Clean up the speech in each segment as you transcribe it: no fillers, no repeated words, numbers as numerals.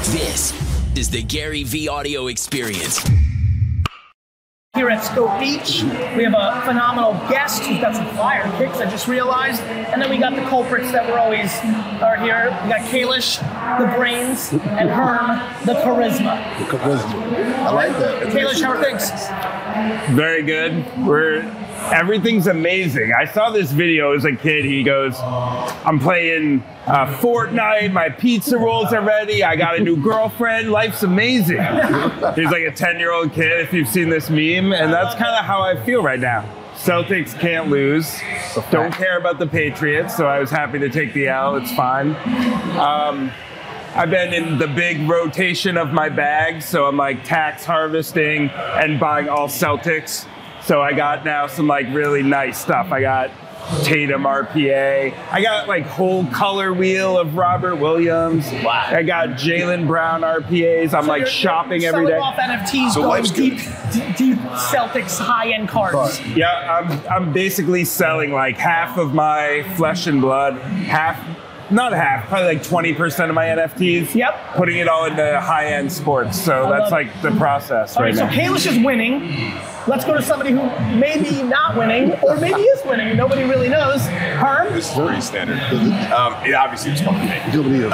This is the Gary V Audio Experience. Here at Scope Beach, we have a phenomenal guest who's got some fire kicks, I just realized. And then we got the culprits that are here. We got Kalish, the brains, and Herm, the charisma. The charisma. I like that. Kalish, how are things? Very good. Everything's amazing. I saw this video as a kid. He goes, I'm playing Fortnite, my pizza rolls are ready, I got a new girlfriend, life's amazing. He's like a 10-year-old kid, if you've seen this meme, and that's kind of how I feel right now. Celtics can't lose. Don't care about the Patriots, so I was happy to take the L. It's fine. I've been in the big rotation of my bag, so I'm like tax harvesting and buying all Celtics. So I got now some like really nice stuff. I got Tatum RPA. I got like whole color wheel of Robert Williams. Wow. I got Jaylen Brown RPAs. I'm like shopping every day. Selling off NFTs, so going deep Celtics high-end cards. Yeah, I'm basically selling like half of my flesh and blood, not half, probably like 20% of my NFTs. Yep. Putting it all into high-end sports. So that's like the process right now. So Kalish is winning. Let's go to somebody who may be not winning, or maybe is winning. Nobody really knows. Herm? This is pretty standard. It obviously was coming to me.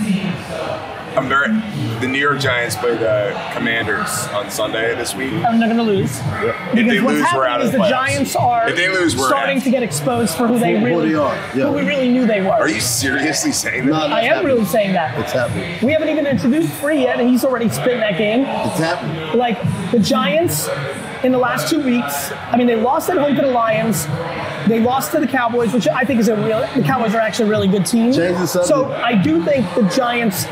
The New York Giants play the Commanders on Sunday this week. And they're going to lose. If they lose, we're out of the playoffs. The Giants are if they lose, we're starting to get exposed for who we really knew they were. Are you seriously saying that? I am really saying that. It's happening. We haven't even introduced Free yet, and he's already spitting that game. It's happening. Like, the Giants, in the last 2 weeks, I mean, they lost at home to the Lions. They lost to the Cowboys, which I think is the Cowboys are actually a really good team. So I do think the Giants,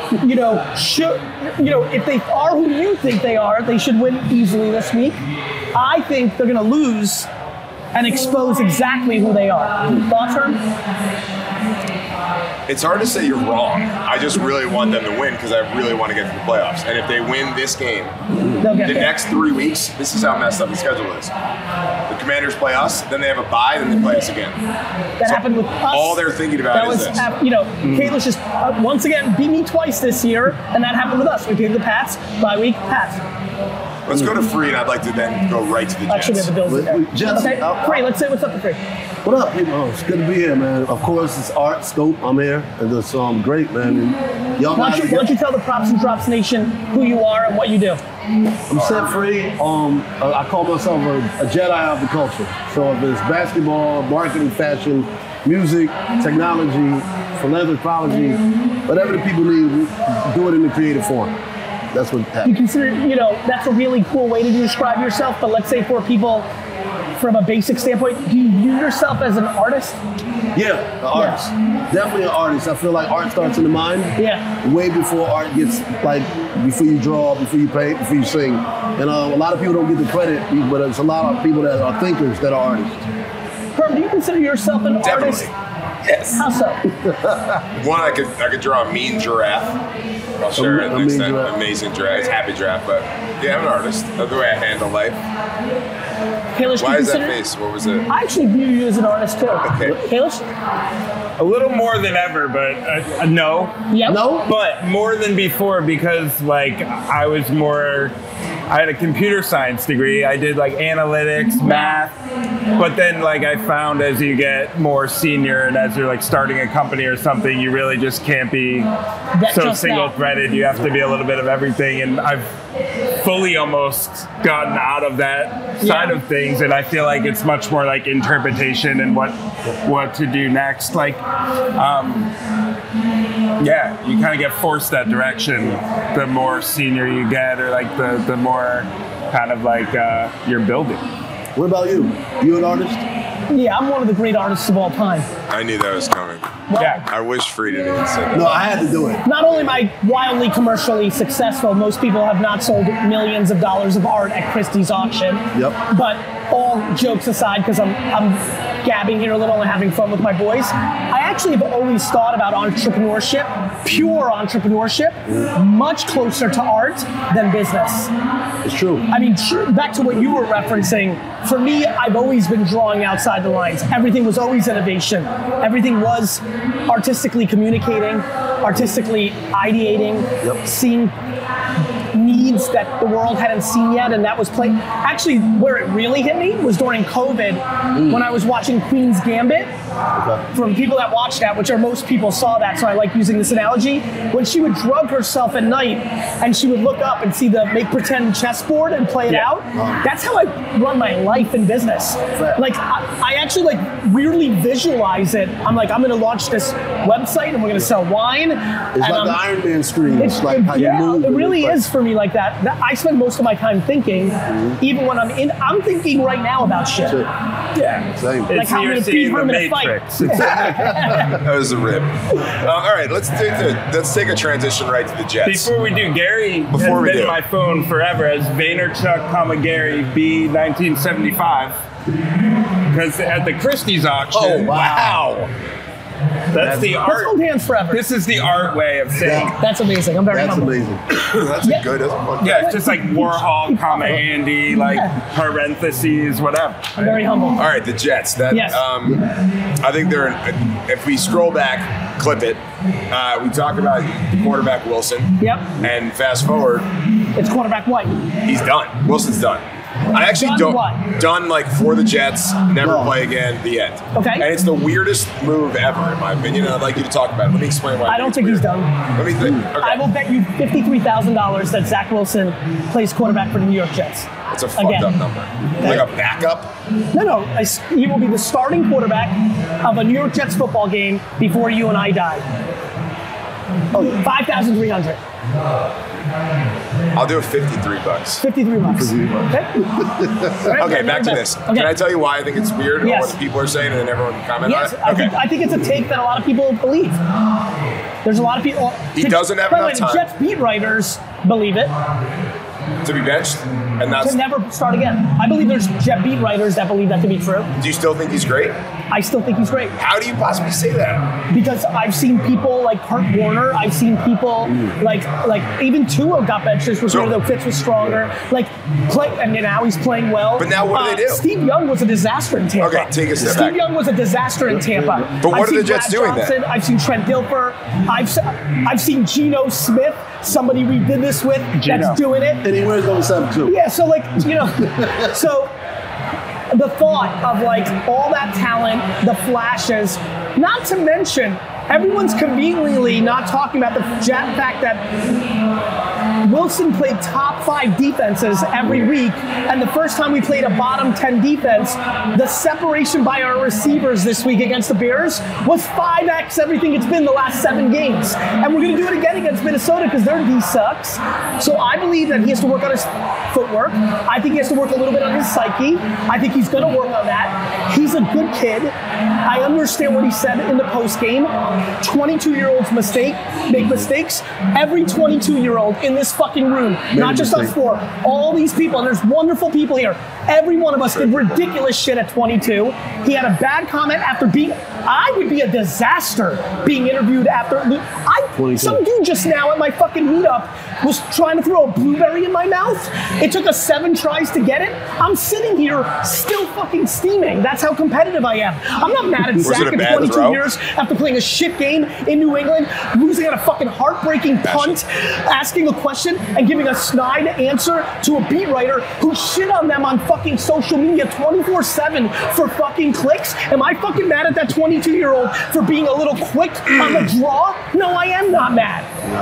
if they are who you think they are, they should win easily this week. I think they're going to lose and expose exactly who they are. Thoughts, Herm? It's hard to say you're wrong. I just really want them to win because I really want to get to the playoffs. And if they win this game, the next 3 weeks, this is how messed up the schedule is. The Commanders play us, then they have a bye, then they play us again. That happened with us. All they're thinking about is this. Kalish just once again beat me twice this year, and that happened with us. We played the Pats, bye week, Pats. Let's go to Free, and I'd like to then go right to the Jets. Actually, we have the Bills Jets. Okay, Free, let's say what's up to Free. What up, people? It's good to be here, man. Of course, it's Art Scope. I'm here, and it's great, man. And y'all why don't you tell the Props and Drops Nation who you are and what you do? I'm set free. I call myself a Jedi of the culture. So if it's basketball, marketing, fashion, music, technology, philanthropology, whatever the people need, we do it in the creative form. That's what happens. You consider, that's a really cool way to describe yourself, but let's say for people from a basic standpoint, do you view yourself as an artist? Yeah, an artist. Definitely an artist. I feel like art starts in the mind. Yeah. Way before art gets, before you draw, before you paint, before you sing. And a lot of people don't get the credit, but it's a lot of people that are thinkers that are artists. Herm, do you consider yourself an artist? Yes. How so? One, I could draw a mean giraffe. I'll share it next time. Amazing giraffe. It's happy giraffe, but yeah, I'm an artist. That's the way I handle life. Kalish, why is that face? What was it? I actually view you as an artist too. Okay. Kalish? A little more than ever, but no. Yep. No? But more than before because I had a computer science degree. I did analytics, math, but then I found as you get more senior and as you're starting a company or something, you really just can't be so single-threaded. You have to be a little bit of everything, and I've fully almost gotten out of that side of things, and I feel like it's much more interpretation and what to do next. You kind of get forced that direction the more senior you get, or the more kind of you're building. What about you? You an artist? Yeah, I'm one of the great artists of all time. I knew that was coming. Well, I wish Free didn't even say that. No, I had to do it. Not only am I wildly commercially successful, most people have not sold millions of dollars of art at Christie's auction. Yep. But all jokes aside, because I'm gabbing here a little and having fun with my boys, I actually have always thought about entrepreneurship, pure entrepreneurship, much closer to art than business. It's true. I mean, back to what you were referencing, for me, I've always been drawing outside the lines. Everything was always innovation. Everything was artistically communicating. artistically ideating, seeing needs that the world hadn't seen yet, and that was played. Actually, where it really hit me was during COVID when I was watching Queen's Gambit. From people that watched that, which are most people saw that, so I like using this analogy. When she would drug herself at night and she would look up and see the make pretend chessboard and play it out, that's how I run my life and business. Like I actually like weirdly visualize it. I'm like, I'm gonna launch this website and we're gonna sell wine. It's like the Iron Man screen. It's like how you move. It really is for me like that. I spend most of my time thinking, even when I'm thinking right now about shit. Yeah, same. Like how I'm gonna beat her in a fight. That was a rip. All right, let's take a transition right to the Jets. Before we do, Gary has been in my phone forever as Vaynerchuk, Gary B 1975. Because at the Christie's auction, oh wow. That's the art. Let's hold hands forever. This is the art way of saying. That's amazing. I'm very humble. That's amazing. That's a good. That's a fun yeah, it's just like Warhol, Andy, like parentheses, whatever. I'm very humble. All right, the Jets. That I think they're. If we scroll back, clip it. We talk about quarterback Wilson. Yep. And fast forward, it's quarterback White. He's done. Wilson's done. I actually done like for the Jets, never play again, the end. Okay. And it's the weirdest move ever, in my opinion. And I'd like you to talk about it. Let me explain why. I don't think he's done. Let me think. Okay. I will bet you $53,000 that Zach Wilson plays quarterback for the New York Jets. It's a fucked up number. Like a backup? No. He will be the starting quarterback of a New York Jets football game before you and I die. $5,300. I'll do it $53. $53. Okay, back to this. Okay. Can I tell you why I think it's weird or what the people are saying and then everyone can comment on it? I think it's a take that a lot of people believe. There's a lot of people. He doesn't have enough time. Jets beat writers believe it. To be benched? And that's to never start again. I believe there's Jet beat writers that believe that to be true. Do you still think he's great? I still think he's great. How do you possibly say that? Because I've seen people like Kurt Warner. I've seen people like even Tua got benched this year, though Fitz was stronger. And now he's playing well. But now what do they do? Steve Young was a disaster in Tampa. Okay, take a step back. Steve Young was a disaster in Tampa. But what are the Jets doing then? I've seen Trent Dilfer. I've seen Geno Smith, somebody we did this with, that's doing it. And he wears number 7 too. Yeah, so so the thought of like all that talent, the flashes, not to mention everyone's conveniently not talking about the fact that Wilson played top 5 defenses every week, and the first time we played a bottom 10 defense, the separation by our receivers this week against the Bears was 5x everything it's been the last 7 games. And we're going to do it again against Minnesota because their D sucks. So I believe that he has to work on his footwork. I think he has to work a little bit on his psyche. I think he's going to work on that. He's a good kid. I understand what he said in the post game. 22-year-olds make mistakes. Every 22-year-old in this fucking room, not just us 4, all these people, and there's wonderful people here. Every one of us did ridiculous shit at 22. He had a bad comment after I would be a disaster being interviewed after. Some dude just now at my fucking meetup was trying to throw a blueberry in my mouth. It took us 7 tries to get it. I'm sitting here still fucking steaming. That's how competitive I am. I'm not mad at Zach in 22 years after playing a shit game in New England, losing on a fucking heartbreaking punt, asking a question and giving a snide answer to a beat writer who shit on them on fucking social media 24/7 for fucking clicks. Am I fucking mad at that 22-year-old for being a little quick on the draw? No, I am not mad.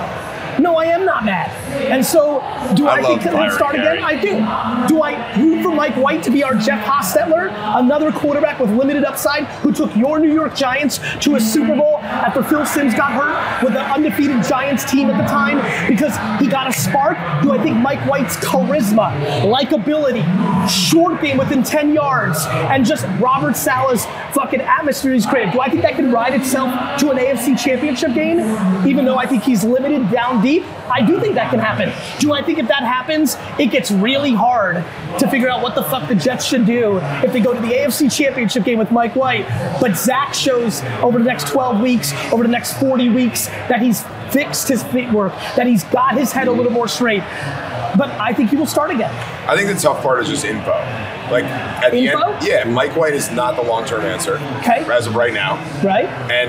No, I am not mad. And so, do I think he'll start again? I do. Do I root for Mike White to be our Jeff Hostetler, another quarterback with limited upside who took your New York Giants to a Super Bowl after Phil Simms got hurt with the undefeated Giants team at the time because he got a spark? Do I think Mike White's charisma, likability, short game within 10 yards, and just Robert Saleh's fucking atmosphere is great? Do I think that can ride itself to an AFC Championship game, even though I think he's limited down deep? I do think that can happen. Do I think if that happens, it gets really hard to figure out what the fuck the Jets should do if they go to the AFC Championship game with Mike White, but Zach shows over the next 12 weeks, over the next 40 weeks, that he's fixed his footwork, that he's got his head a little more straight. But I think he will start again. I think the tough part is just info. Like at the end, Mike White is not the long-term answer. Okay. As of right now. Right. And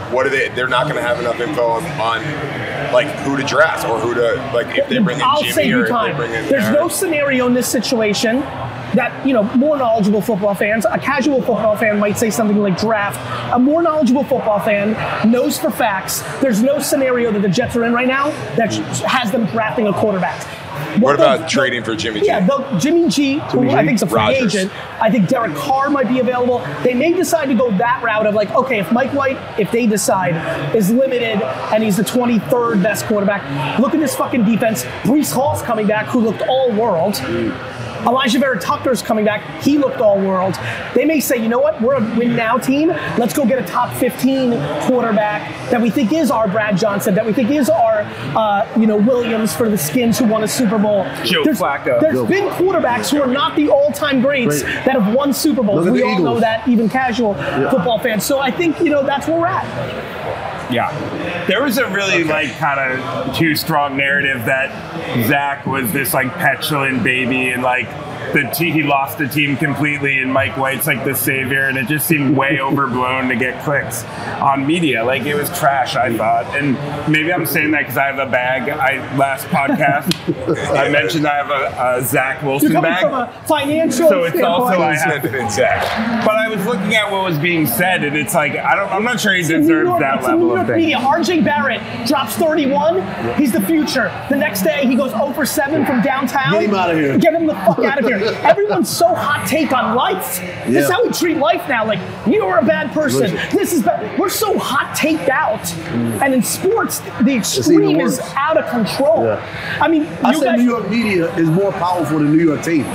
what are they? They're not going to have enough info on like who to draft or who to like if they bring in I'll Jimmy save or you if time. they bring in. There's no scenario in this situation that, more knowledgeable football fans, a casual football fan might say something like draft. A more knowledgeable football fan knows for facts there's no scenario that the Jets are in right now that has them drafting a quarterback. What about trading for Jimmy G? Yeah, Jimmy G, who I think is a free agent. I think Derek Carr might be available. They may decide to go that route of like, okay, if Mike White, if they decide, is limited and he's the 23rd best quarterback, look at this fucking defense. Breece Hall's coming back, who looked all world. Elijah Vera Tucker's coming back. He looked all world. They may say, you know what? We're a win now team. Let's go get a top 15 quarterback that we think is our Brad Johnson, that we think is our, Williams for the Skins who won a Super Bowl. Joe Flacco. There's been quarterbacks who are not the all-time greats that have won Super Bowls. We all know that, even casual football fans. So I think, that's where we're at. Yeah. There was a really kind of too strong narrative that Zach was this petulant baby and he lost the team completely and Mike White's the savior, and it just seemed way overblown to get clicks on media. It was trash, I thought. And maybe I'm saying that because I have a bag. Last podcast I mentioned I have a Zach Wilson You're coming bag. From a financial so it's also I have Zach. But I was looking at what was being said, and it's I'm not sure he deserves that level of thing. Media. RJ Barrett drops 31. He's the future. The next day he goes 0 for 7 from downtown. Get him out of here. Get him the fuck out of here. Everyone's so hot take on life. This is how we treat life now. You're a bad person. This is bad. We're so hot taked out. And in sports, the extreme is out of control. Yeah. I mean, I say New York media is more powerful than New York teams.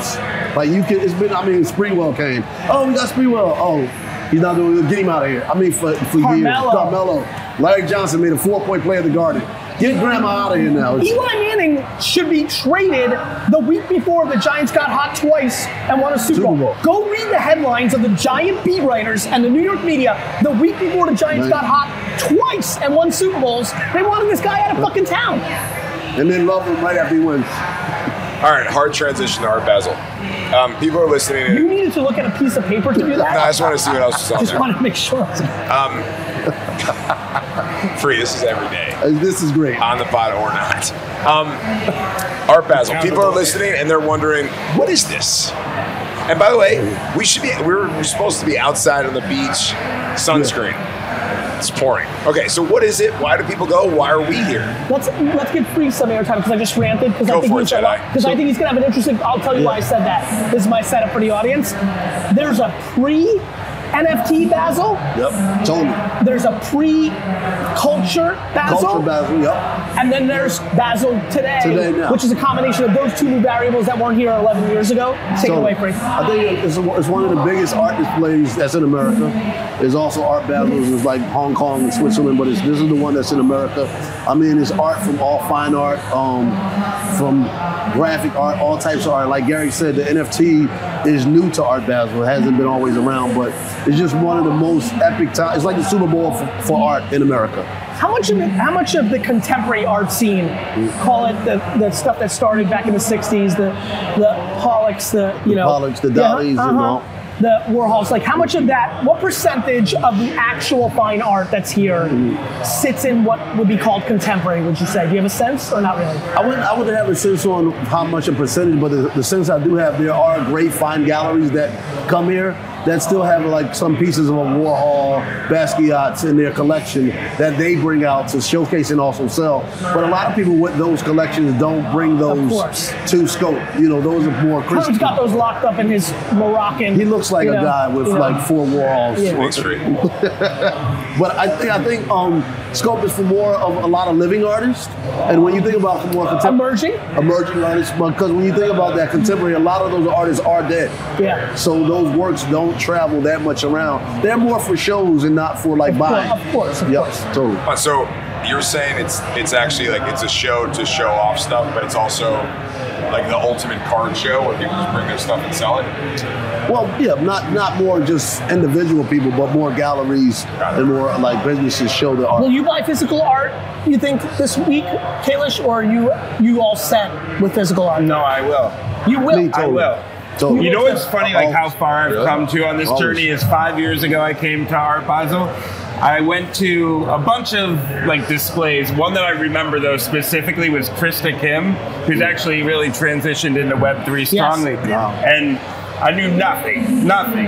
Springwell came. Oh, we got Springwell. Oh, he's not doing it. Get him out of here. For years. Carmelo. Larry Johnson made a 4-point play at the Garden. Get grandma out of here now. Eli Manning should be traded the week before the Giants got hot twice and won a Super Bowl. Go read the headlines of the Giant beat writers and the New York media the week before the Giants got hot twice and won Super Bowls. They wanted this guy out of fucking town. And then love him right after he wins. All right, hard transition to Art Basel. People are listening. You needed to look at a piece of paper to do that? No, I just want to see what else is on there. Just want to make sure. Free, this is every day. This is great. On the pod or not. Art Basel. People are listening and they're wondering, what is this? And by the way, we're supposed to be outside on the beach, sunscreen. It's pouring. Okay, so what is it? Why do people go? Why are we here? Let's give Free some airtime because I just ranted. Because I think he's gonna have an interesting. I'll tell you why I said that. This is my setup for the audience. There's a NFT Basel. Yep. Totally. There's a pre-culture Basel. Culture Basel, yep. And then there's Basel today now. Which is a combination of those two new variables that weren't here 11 years ago. Take it away, Free. I think it's one of the biggest art displays that's in America. There's also art Basels in Hong Kong and Switzerland, but this is the one that's in America. It's art from all fine art, from graphic art, all types of art. Like Gary said, the NFT is new to Art Basel. It hasn't been always around, but it's just one of the most epic times. It's like the Super Bowl for art in America. How much of the contemporary art scene, call it the stuff that started back in the 60s, the Pollocks, the Pollocks, the Dalís, the Warhols, how much of that, what percentage of the actual fine art that's here sits in what would be called contemporary, would you say? Do you have a sense or not really? I wouldn't have a sense on how much a percentage, but the sense I do have, there are great fine galleries that come here that still have some pieces of a Warhol, Basquiat's in their collection that they bring out to showcase and also sell. But a lot of people with those collections don't bring those to scope. Those are more Christian. He's got those locked up in his Moroccan. He looks like a guy with 4 Warhols. Yeah. But I think scope is for more of a lot of living artists. And when you think about more emerging artists, because when you think about that contemporary, a lot of those artists are dead. Yeah. So those works don't travel that much around. They're more for shows and not for buying. Of course. Totally. So you're saying it's actually it's a show to show off stuff, but it's also the ultimate card show where people just bring their stuff and sell it? Well, yeah, not more just individual people, but more galleries and more businesses show their art. Will you buy physical art, you think, this week, Kalish, or are you all set with physical art? No, I will. You will? I will. Totally. You know what's funny, how far I've come to on this journey is 5 years ago I came to Art Basel. I went to a bunch of like displays. One that I remember though specifically was Krista Kim, who's actually really transitioned into Web3 strongly. Yes. Wow. And I knew nothing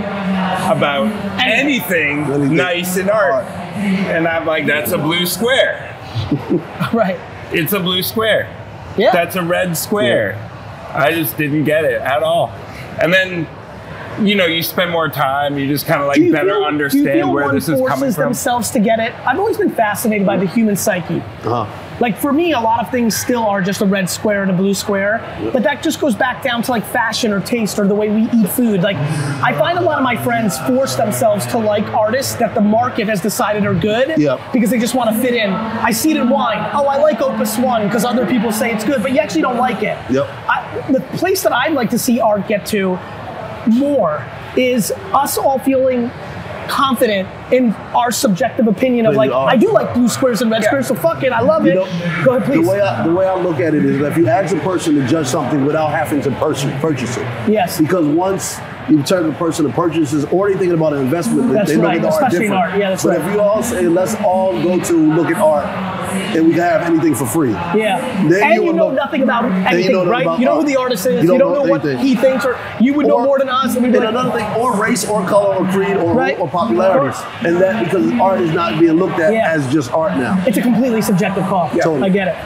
about anything nice in art. And I'm like, that's a blue square. Right. It's a blue square. Yeah. That's a red square. I just didn't get it at all. And then, you know, you spend more time, you just kind of like better understand where this is coming forces from. themselves to get it? I've always been fascinated by the human psyche. Like for me, a lot of things still are just a red square and a blue square, but that just goes back down to like fashion or taste or the way we eat food. Like I find a lot of my friends force themselves to like artists that the market has decided are good because they just want to fit in. I see it in wine. Oh, I like Opus One because other people say it's good, but you actually don't like it. The place that I'd like to see art get to more is us all feeling confident in our subjective opinion of like, I do like blue squares and red squares, so fuck it, I love it. Go ahead, please. The way I look at it is that if you ask a person to judge something without having to purchase it. Yes. Because once you turn the person to purchases, already thinking about an investment, they look at the art different. Art. Yeah, that's but if you all say, let's all go to look at art, and we can have anything for free. Yeah. Then you know nothing about anything, right? You know who the artist is. You don't know what he thinks, or you would know more than us. And another thing, or race, or color, or creed, or popularity. And that because art is not being looked at as just art now. It's a completely subjective call. Yeah. Totally. I get it.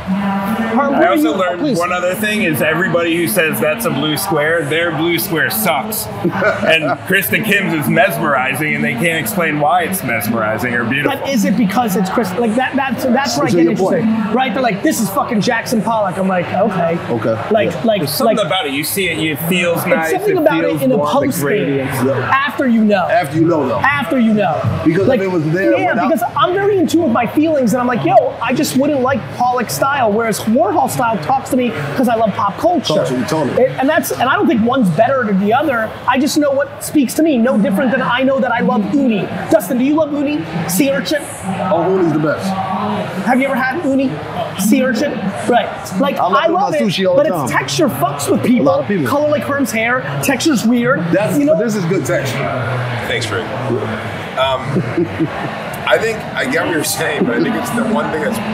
I also learned one other thing is everybody who says that's a blue square, their blue square sucks. And Krista Kim's is mesmerizing, and they can't explain why it's mesmerizing or beautiful. But is it because it's Krista? Like that's where I get interested, right? They're like, this is fucking Jackson Pollock. I'm like, okay. Like There's something about it. You see it, it feels nice. It's something about it in a post thing. After you know. After you know, though. After you know. Because like, if it was there. Yeah, because I'm very in tune with my feelings, and I'm like, yo, I just wouldn't like Pollock's style, whereas Warhol style talks to me because I love pop culture. Totally. And I don't think one's better than the other. I just know what speaks to me. No different than I know that I love uni. Dustin, do you love uni? Sea urchin? Oh, uni's the best. Have you ever had uni? Sea urchin? Right. Like I love it, but its texture fucks with people. A lot of people. Color like Herm's hair. Texture's weird. This is good texture. Thanks, Rick. I think I get what you're saying, but I think it's the one thing that's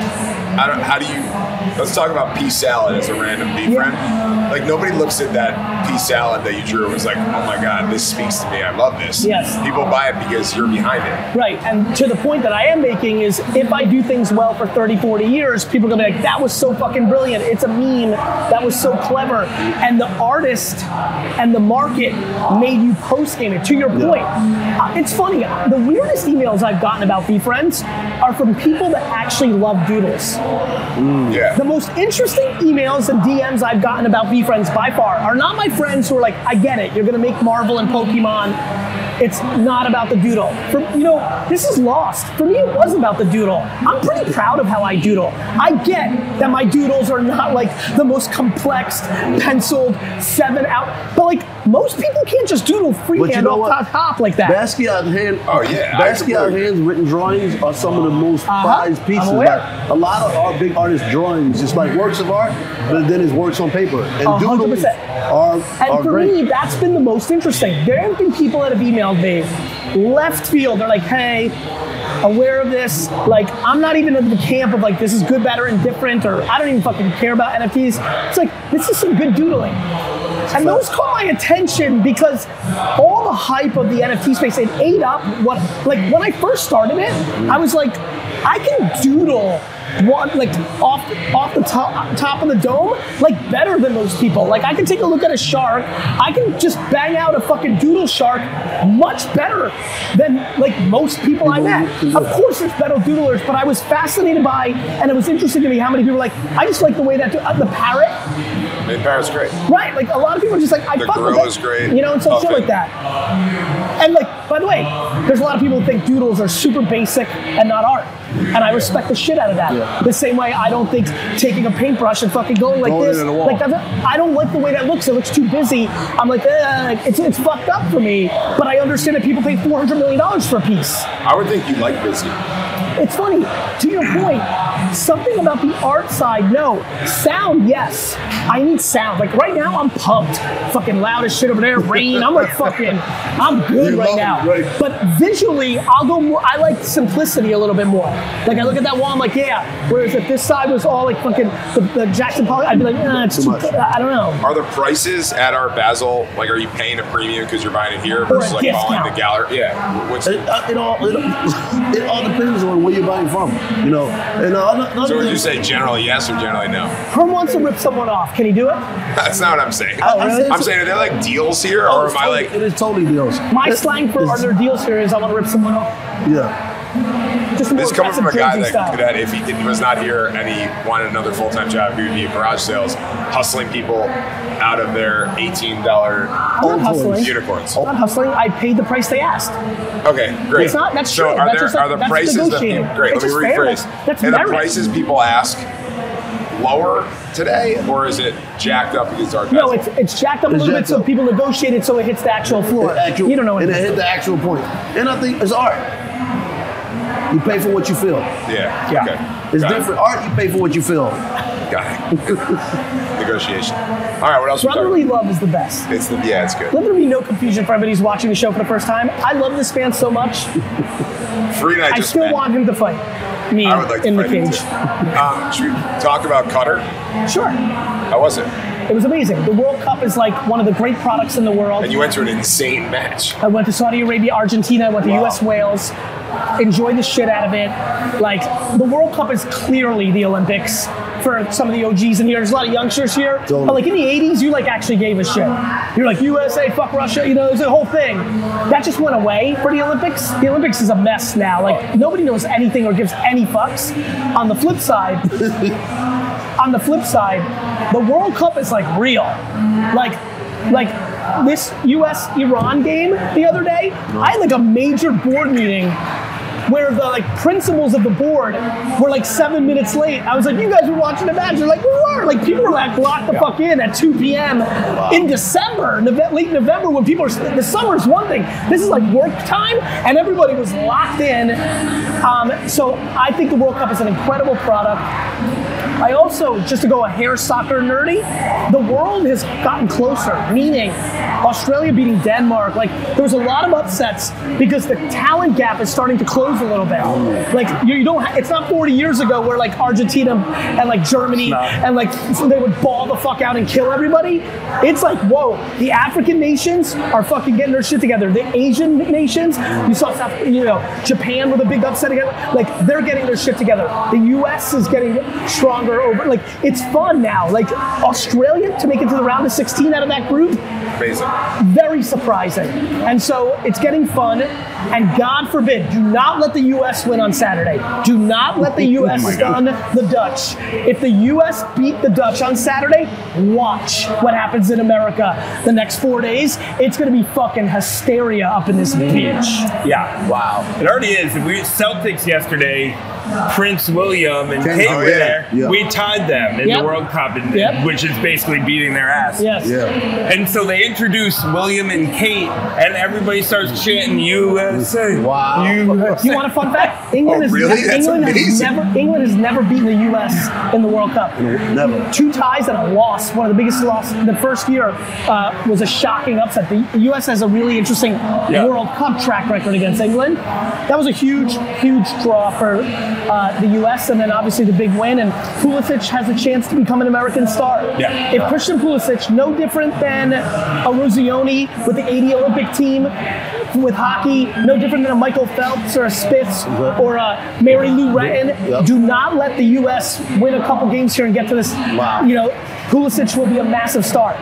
let's talk about pea salad as a random bee friend. Like nobody looks at that pea salad that you drew and was like, oh my God, this speaks to me. I love this. Yes. People buy it because you're behind it. Right. And to the point that I am making is if I do things well for 30, 40 years, people are going to be like, that was so fucking brilliant. It's a meme. That was so clever. And the artist and the market made you post-game it. To your point, it's funny. The weirdest emails I've gotten about VeeFriends are from people that actually love doodles. Yeah. The most interesting emails and DMs I've gotten about VeeFriends by far are not my friends who are like, I get it, you're gonna make Marvel and Pokemon. It's not about the doodle. This is lost. For me, it was about the doodle. I'm pretty proud of how I doodle. I get that my doodles are not like the most complex, penciled, 7 out, but like most people can't just doodle freehand off top like that. Basquiat handwritten drawings are some of the most prized pieces. Like, a lot of our big artists' drawings, just like works of art, but then it's works on paper. And doodles are for great. me, that's been the most interesting. There have been people that have emailed me left field. They're like, hey, aware of this. Like, I'm not even in the camp of like, this is good, better, and different, or I don't even fucking care about NFTs. It's like, this is some good doodling. And those caught my attention because all the hype of the NFT space, it ate up what, like when I first started it, I was like, I can doodle one like off the top of the dome, like better than most people. Like I can take a look at a shark, I can just bang out a fucking doodle shark much better than like most people I met. Of course there's better doodlers, but I was fascinated by, and it was interesting to me how many people were like, I just like the way that the parrot. The parrot's great. Right, like a lot of people are just like, I fuck with it. The gorilla's great. You know, and some shit like that. And like, by the way, there's a lot of people who think doodles are super basic and not art. And I respect the shit out of that. Yeah. The same way I don't think taking a paintbrush and fucking going like this, like I don't like the way that looks. It looks too busy. I'm like, it's fucked up for me. But I understand that people pay $400 million for a piece. I would think you like busy. it's funny, to your point, something about the art side, no. Sound, yes. I need sound. Like right now, I'm pumped. Fucking loud as shit over there, rain. I'm like I'm good right now. Right. But visually, I'll go more, I like simplicity a little bit more. Like I look at that wall, I'm like, yeah. Whereas if this side was all like fucking the Jackson Pollock, I'd be like, it's too much. I don't know. Are the prices at Art Basel, like, are you paying a premium because you're buying it here versus like buying the gallery? Yeah. It all depends on where you're buying from, you know. And so would you say generally yes or generally no? Herm wants to rip someone off. Can he do it? That's not what I'm saying. Oh, really? I'm saying, are there like deals here, or am I like? It is totally deals. My slang for are there deals here is I want to rip someone off. Yeah. Just This is coming from a guy style. that if he was not here and he wanted another full-time job, he would be in garage sales, hustling people out of their $18 I'm not hustling. unicorns. I'm not hustling. I paid the price they asked. Okay, great. It's not. That's so true. are That's the that's prices that negotiating. people, great? It's Let me just fair. rephrase. That's and merit. the prices people ask lower today, or is it jacked up because Art No, Basel? it's jacked up a It's little bit jacked so up. people negotiate it so it hits the actual floor. You don't know And it anything. hit the actual point. And I think it's art. You pay for what you feel. Yeah. Yeah. Okay. It's Got it. different. Art, you pay for what you feel. Got it. Negotiation. All right. What else? Brotherly love is the best. It's good. Let there be no confusion for everybody who's watching the show for the first time. I love this man so much. Free night. I just still met. want him to fight me I would like to in the fight him cage. too. Should we talk about Qatar? Sure. How was it? It was amazing. The World Cup is like one of the great products in the world. And you went to an insane match. I went to Saudi Arabia, Argentina, I went to Wow. US, Wales, enjoyed the shit out of it. Like, the World Cup is clearly the Olympics for some of the OGs in here. There's a lot of youngsters here. Totally. But like in the 80s, you like actually gave a shit. You're like, USA, fuck Russia, you know, there's a whole thing. That just went away for the Olympics. The Olympics is a mess now. Like, nobody knows anything or gives any fucks. On the flip side, the World Cup is like real. Like this US-Iran game the other day, I had like a major board meeting where the like principals of the board were like 7 minutes late. I was like, you guys were watching the match? They're like, we were. Like people were like locked the fuck in at 2 p.m. in December, late November when people are, the summer's one thing. This is like work time and everybody was locked in. So I think the World Cup is an incredible product. I also, just to go a hair soccer nerdy, the world has gotten closer, meaning Australia beating Denmark. Like, there was a lot of upsets because the talent gap is starting to close a little bit. Like, you don't, it's not 40 years ago where like Argentina and like Germany and like they would ball the fuck out and kill everybody. It's like, whoa, the African nations are fucking getting their shit together. The Asian nations, you saw South, Japan with a big upset again. Like, they're getting their shit together. The US is getting stronger over, like, it's fun now. Like, Australia to make it to the round of 16 out of that group, Amazing. very surprising. And so it's getting fun. And God forbid, do not let the US win on Saturday. Do not let the US stun the Dutch. If the US beat the Dutch on Saturday, watch what happens in America the next 4 days. It's going to be fucking hysteria up in this bitch. Yeah. Wow. It already is. Celtics yesterday, Prince William and Ken- Kate oh, were yeah. there. Yeah. We tied them in Yep. the World Cup, Yep. which is basically beating their ass. Yes. Yeah. And so they introduced William and Kate, and everybody starts chanting USA. Wow. USA. You want a fun fact? England, Oh, really? That's amazing. England has never beaten the US in the World Cup. Never. 2 ties and a loss. One of the biggest losses. The first year was a shocking upset. The US has a really interesting World Cup track record against England. That was a huge, huge draw for the US, and then obviously the big win. And Pulisic has a chance to become an American star. Yeah. If Christian Pulisic, no different than a Rosioni with the 80 Olympic team, with hockey, no different than a Michael Phelps or a Spitz or a Mary Lou Retton. Yep. Do not let the U.S. win a couple games here and get to this. Wow. Pulisic will be a massive star.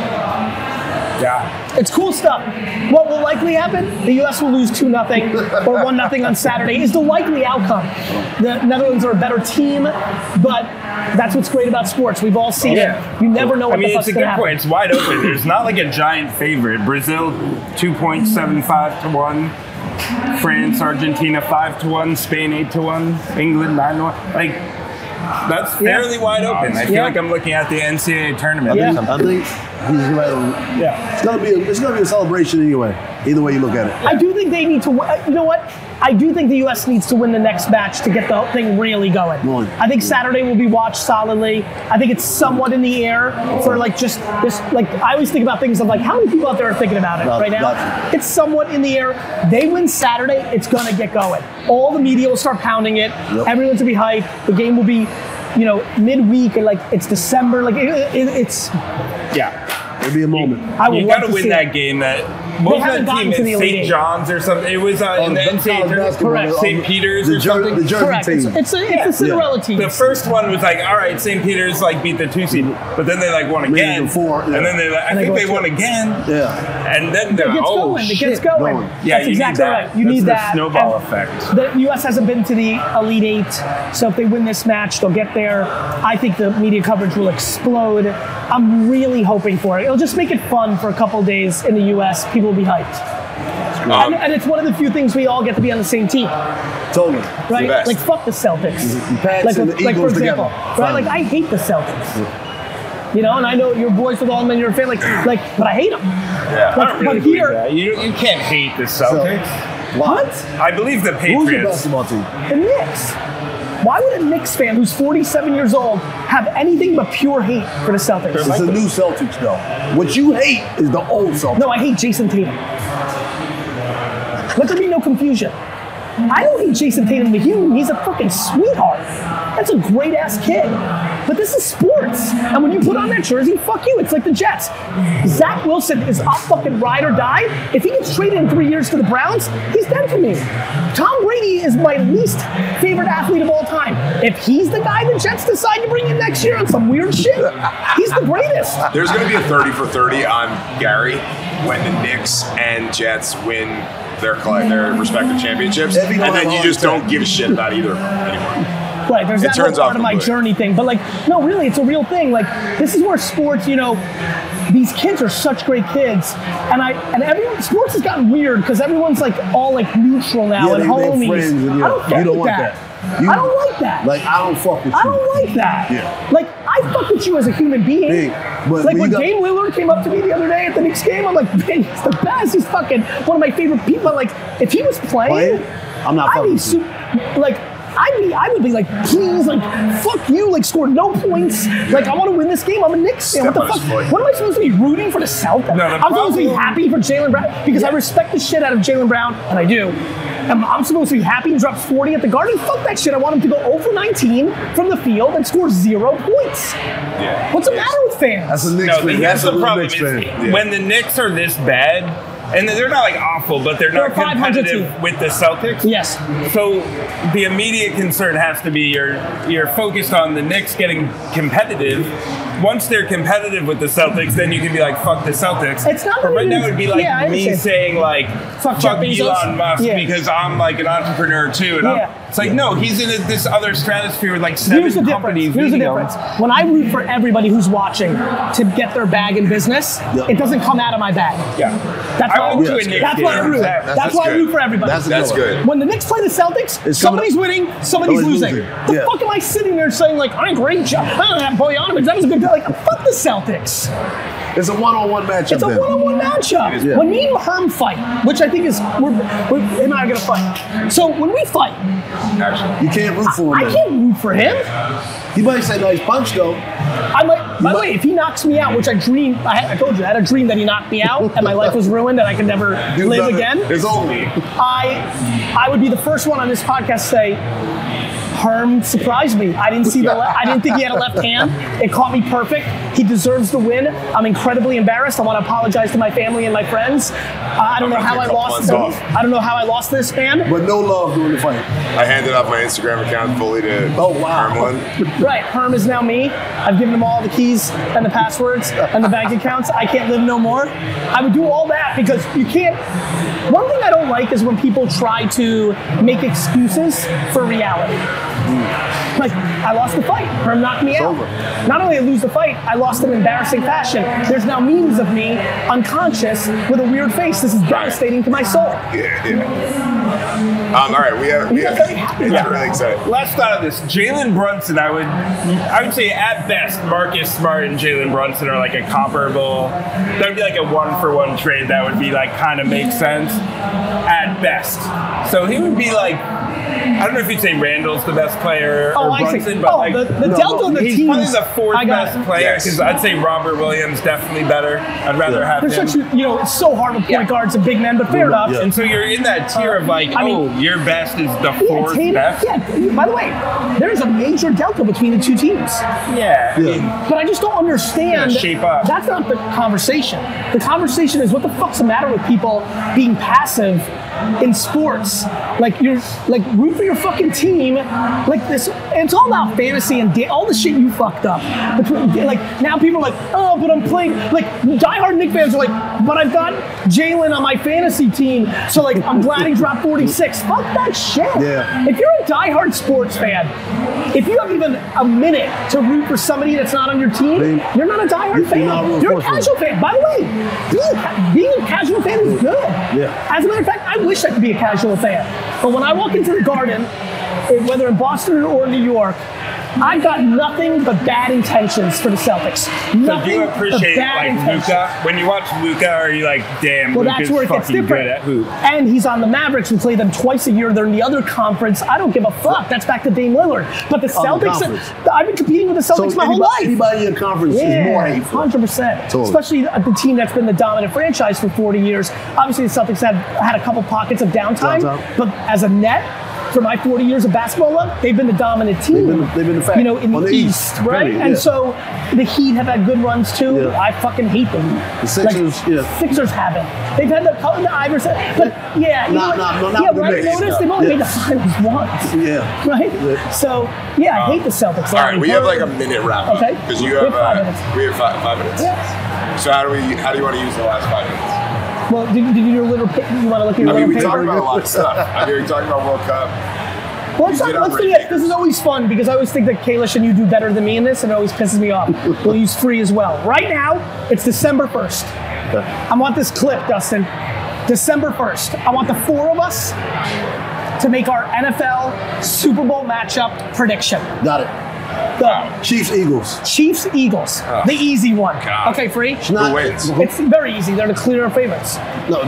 Yeah. It's cool stuff. What will likely happen? The U.S. will lose 2-0 or 1-0 on Saturday is the likely outcome. The Netherlands are a better team, but that's what's great about sports. We've all seen it. You never know what the it's fuck's a going good to happen. point. It's wide open. There's not like a giant favorite. Brazil 2.75 to 1. France, Argentina 5 to 1. Spain 8 to 1. England 9 to 1. Like, that's fairly wide open. I feel like I'm looking at the NCAA tournament. Yeah. I think he's right on. Yeah. It's gonna be a celebration anyway. Either way you look at it. I do think they need to. You know what? I do think the U.S. needs to win the next match to get the thing really going. I think Saturday will be watched solidly. I think it's somewhat in the air for like just this. Like I always think about things of like how many people out there are thinking about it right now. It's somewhat in the air. They win Saturday, it's gonna get going. All the media will start pounding it. Everyone's gonna be hyped. The game will be, you know, midweek and like it's December. Like it's it'll be a moment. You got to win that game. What was that team? St. John's or something? It was in the NCAA. Correct. St. Peter's or something? The Jersey Correct. team. It's a Cinderella team. The first one was like, all right, St. Peter's like beat the 2 seed, but then they like won again. And then I think they won again. Yeah. And then they're It gets going. Yeah, that's exactly right. You need that snowball effect. The U.S. hasn't been to the Elite Eight, so if they win this match, they'll get there. I think the media coverage will explode. I'm really hoping for it. It'll just make it fun for a couple days in the U.S. People will be hyped. And it's one of the few things we all get to be on the same team. Totally. Right? Like, fuck the Celtics. Like for example, right? Like, I hate the Celtics. You know, and I know you're boys with all men, you're a fan, but I hate them. Yeah, I don't really believe that. You can't hate the Celtics. What? I believe the Patriots. Who's your basketball team? The Knicks. Why would a Knicks fan who's 47 years old have anything but pure hate for the Celtics? It's the new Celtics, though. What you hate is the old Celtics. No, I hate Jason Tatum. Let there be no confusion. I don't hate Jason Tatum. He's a fucking sweetheart. That's a great-ass kid. But this is sports. And when you put on that jersey, fuck you. It's like the Jets. Zach Wilson is a fucking ride or die. If he gets traded in 3 years to the Browns, he's dead for me. Tom Brady is my least favorite athlete of all time. If he's the guy the Jets decide to bring in next year on some weird shit, he's the greatest. There's going to be a 30 for 30 on Gary when the Knicks and Jets win their respective championships, and then you just don't give a shit about either anymore. Right, there's that whole part of my journey thing. But like, no, really, it's a real thing. Like, this is where sports, you know, these kids are such great kids. And everyone, sports has gotten weird because everyone's like all like neutral now and homies. I don't get that. I don't like that. Like, I don't fuck with you. I don't like that. Yeah. Like, I fuck with you as a human being. But like, when Dame Lillard came up to me the other day at the Knicks game, I'm like, man, he's the best. He's fucking one of my favorite people. Like, if he was playing, I'm not fucking with you. I would be like, please, like, fuck you, like, score no points. Like, I want to win this game. I'm a Knicks fan. What the fuck? What am I supposed to be rooting for the Celtics? No, I'm supposed to be happy for Jaylen Brown because I respect the shit out of Jaylen Brown, and I do. And I'm supposed to be happy he drops 40 at the Garden. Fuck that shit. I want him to go 0 for 19 from the field and score 0 points. Yeah. What's the matter with fans? That's a Knicks fan. That's the problem. When the Knicks are this bad, and they're not like awful, but they're not competitive with the Celtics. Yes. So the immediate concern has to be you're focused on the Knicks getting competitive. Once they're competitive with the Celtics, then you can be like, fuck the Celtics. It's not but right now it would be like me saying like, fuck Elon Musk because I'm like an entrepreneur too. And it's like, no, he's in this other stratosphere with like 7 companies. Here's the difference. When I root for everybody who's watching to get their bag in business, it doesn't come out of my bag. Yeah. That's why I root. That's why I root for everybody. That's good. When the Knicks play the Celtics, somebody's winning, somebody's losing. The fuck am I sitting there saying like, I'm a great job. I don't have Bojanovic. That was a good day. Like, fuck the Celtics. It's a one-on-one matchup. It's a one-on-one matchup. Yeah. When me and Herm fight, which I think is we're him and I are gonna fight. So when we fight, you can't root for him. I can't root for him. He might say nice punch though. I might. By the way, if he knocks me out, which I dreamed, I told you I had a dream that he knocked me out and my life was ruined and I could never live again. It's only. I would be the first one on this podcast to say, Herm surprised me. I didn't think he had a left hand. It caught me perfect. He deserves the win. I'm incredibly embarrassed. I want to apologize to my family and my friends. I don't know how I lost. I don't know how I lost this man. But no love during the fight. I handed off my Instagram account fully to Herm one. Right, Herm is now me. I've given him all the keys and the passwords and the bank accounts. I can't live no more. I would do all that because you can't. One thing I don't like is when people try to make excuses for reality. Like, I lost the fight. Herm knocked me out. over. Not only did I lose the fight, I lost in embarrassing fashion. There's now memes of me unconscious with a weird face. This is devastating to my soul. All right, we have really excited. Last thought of this, Jalen Brunson, I would say at best, Marcus Smart and Jalen Brunson are like a comparable. That would be like a 1-for-1 trade. That would be like kind of make sense at best. So he would be like, I don't know if you'd say Randall's the best player or Brunson, but like the delta of the he's teams. probably the fourth best player because Yes. I'd say Robert Williams definitely better. I'd rather have There's him. such, it's so hard with point guards and big men, but fair enough. And so you're in that tier of like, your best is the fourth best. Yeah, by the way, there's a major delta between the two teams. Yeah. I mean, But I just don't understand. Shape up. That's not the conversation. The conversation is what the fuck's the matter with people being passive in sports? Like, you're like, root for your fucking team. Like this, and it's all about fantasy and all the shit you fucked up. Like, now people are like, oh, but I'm playing. Like, diehard Knicks fans are like, but I've got Jalen on my fantasy team, so like, I'm glad he dropped 46. Fuck that shit. Yeah. If you're a diehard sports fan, if you have even a minute to root for somebody that's not on your team, you're not a diehard fan. You're a casual fan. By the way, being a casual fan is good. Yeah. As a matter of fact, I wish I could be a casual fan. But when I walk into the Garden, whether in Boston or New York, I've got nothing but bad intentions for the Celtics. So do you appreciate like Luka? When you watch Luka, are you like, damn, well, Luka's that's where it gets fucking different. good at hoop? And he's on the Mavericks. We play them twice a year. They're in the other conference. I don't give a fuck. That's back to Dame Lillard. But the Celtics, I've been competing with the Celtics my whole life. Anybody in your conference is more hateful. 100%. Totally. Especially the team that's been the dominant franchise for 40 years. Obviously, the Celtics have had a couple pockets of downtime. But as a net, for my 40 years of basketball love, they've been the dominant team. They've been the fact. In the East, right? And so the Heat have had good runs too. Yeah. I fucking hate them. The Sixers, Sixers haven't. They've had the Iverson, but not right? Notice they've only made the finals once. Yeah. Right? So I hate the Celtics. All right, we have like a minute wrap up. Okay. Because you have 5 minutes. we have 5 minutes. Yeah. So how do you want to use the last 5 minutes? Well, did you do your little? You want to look at your I mean, we little talked paper? about a lot of stuff. I mean, we talked about World Cup. Well, let's do it. This is always fun because I always think that Kalish and you do better than me in this, and it always pisses me off. We'll use free as well. Right now, it's December 1st. I want this clip, Dustin. December 1st. I want the 4 of us to make our NFL Super Bowl matchup prediction. Got it. Go. Chiefs-Eagles. Chiefs-Eagles. The easy one. God. Okay, free? Who wins? It's very easy. They're the clear favorites. No,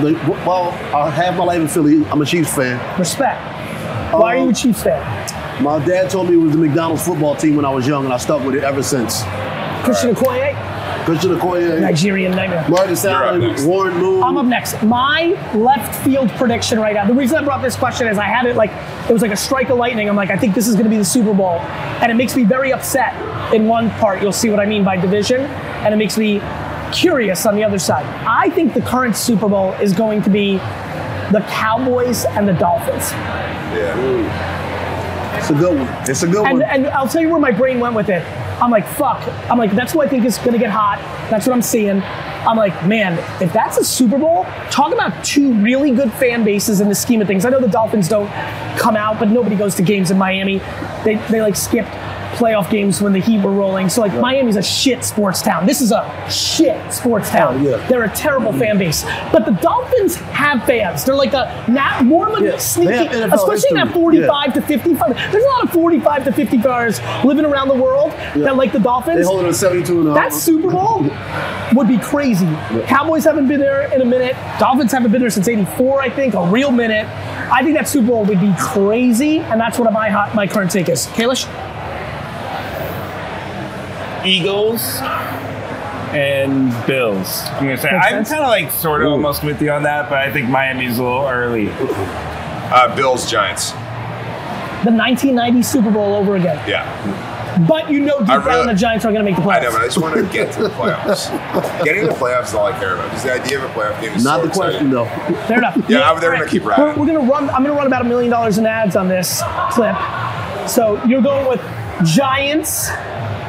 I have my life in Philly. I'm a Chiefs fan. Respect. Why are you a Chiefs fan? My dad told me it was the McDonald's football team when I was young, and I stuck with it ever since. Christian Okoye? Christian Okoye. Nigerian nightmare. Marcus Allen, Warren Moon. I'm up next. My left field prediction right now. The reason I brought this question is I had it it was like a strike of lightning. I'm like, I think this is going to be the Super Bowl. And it makes me very upset in one part. You'll see what I mean by division. And it makes me curious on the other side. I think the current Super Bowl is going to be the Cowboys and the Dolphins. Yeah. It's a good one. It's a good one. And I'll tell you where my brain went with it. I'm like, fuck. I'm like, that's what I think is going to get hot. That's what I'm seeing. I'm like, man, if that's a Super Bowl, talk about 2 really good fan bases in the scheme of things. I know the Dolphins don't come out, but nobody goes to games in Miami. They like skipped playoff games when the Heat were rolling. So like Miami's a shit sports town. This is a shit sports town. They're a terrible fan base. But the Dolphins have fans. They're like more of a sneaky, especially in that 45 to 55. There's a lot of 45 to 55ers living around the world that like the Dolphins. They hold it at 72-0. That Super Bowl would be crazy. Cowboys haven't been there in a minute. Dolphins haven't been there since '84, I think, a real minute. I think that Super Bowl would be crazy, and that's what my current take is. Kalish? Eagles and Bills. I'm gonna say I'm kind of like sort of almost with you on that, but I think Miami's a little early. Bills, Giants. The 1990 Super Bowl over again. Yeah. But deep down the Giants are going to make the playoffs. I know, but I just want to get to the playoffs. Getting to the playoffs is all I care about. Because the idea of a playoff game is not so the question, though. Fair enough. Yeah, they're going to keep riding. We're going to run. I'm going to run about $1 million in ads on this clip. So you're going with Giants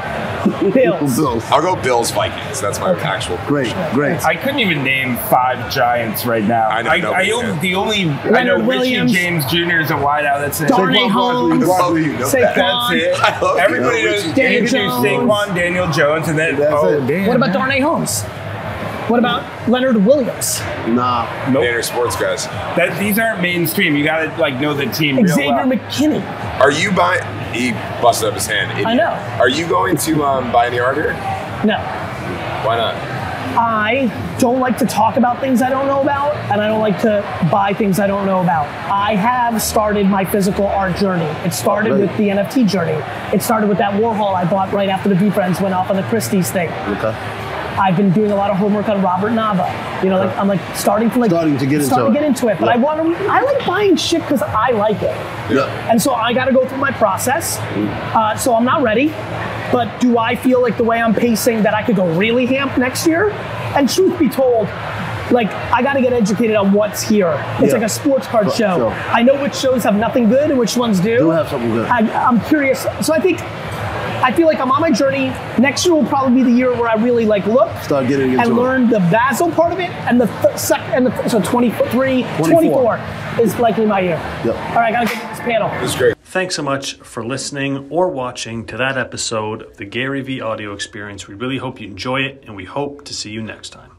Bills. I'll go Bills Vikings. That's my actual. Great. I couldn't even name 5 Giants right now. I know. I know Richie Williams. James Jr. is a wideout. That's it. Darnay Holmes. That's it. I love Everybody you. knows Daniel you can do Jones. Saquon, Daniel Jones, and then damn. What about Darnay Holmes? What about Leonard Williams? Nah. Banner Sports guys. These aren't mainstream. You gotta know the team real Xavier well. McKinney. Are you buying? He busted up his hand. Idiot. I know. Are you going to buy any art here? No. Why not? I don't like to talk about things I don't know about, and I don't like to buy things I don't know about. I have started my physical art journey. It started with the NFT journey. It started with that Warhol I bought right after the Be Friends went off on the Christie's thing. Okay. I've been doing a lot of homework on Robert Nava. You know, I'm starting to get into it. But I like buying shit because I like it. Yeah. And so I got to go through my process. So I'm not ready. But do I feel like the way I'm pacing that I could go really hamp next year? And truth be told, like, I got to get educated on what's here. It's like a sports card show. Sure. I know which shows have nothing good and which ones do. Do have something good. I'm curious. So I feel like I'm on my journey. Next year will probably be the year where I really start getting into and learn the Basel part of it, and so 24 is likely my year. Yep. All right, I gotta get to this panel. This is great. Thanks so much for listening or watching to that episode of the Gary V Audio Experience. We really hope you enjoy it, and we hope to see you next time.